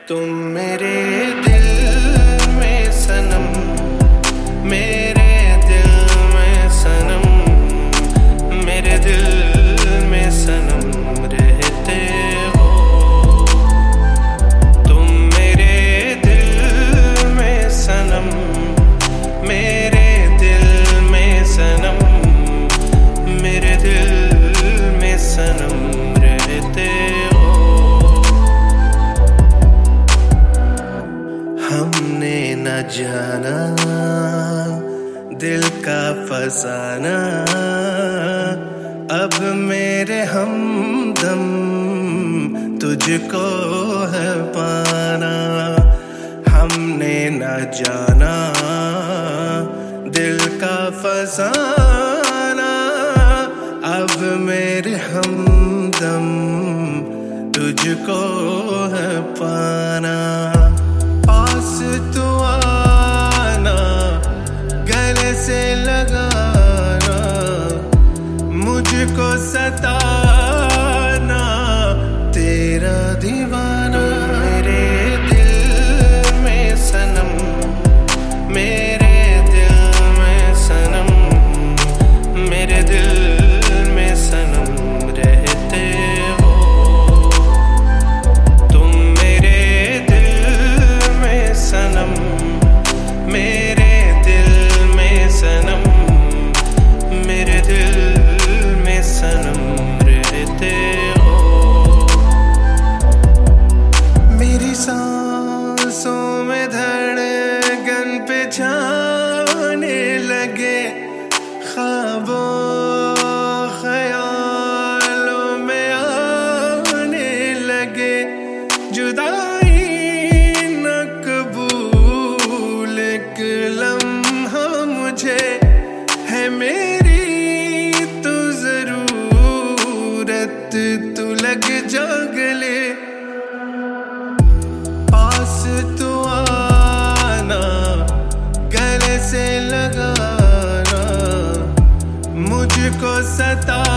तुम मेरे दिल में सनम, मेरे दिल में सनम, मेरे दिल में सनम रहते हो। तुम मेरे दिल में सनम, मेरे दिल में सनम, मेरे दिल में सनम रहते हो। हमने न जाना दिल का फसाना, अब मेरे हमदम तुझको है पाना। हमने न जाना दिल का फसाना, अब मेरे हमदम तुझको है पाना। पास तू आना, गले से लगाना, मुझको सताना, तेरा दीवाना। मेरे दिल में सनम, मेरे दिल में सनम, मेरे दिल में सनम रहते हो। तुम मेरे दिल में सनम, मेरे दिल में सनम, मेरे दिल में सनम रहते हो। मेरी सांसों में धड़कन पे छाने लगे, ख्वाबों ख्यालों में आने लगे। जुदाई न कबूल एक लम्हा मुझे है, मेरी तू जरूरत, तू लग जा गले। पास तू आना, गले से लगाना, मुझको सता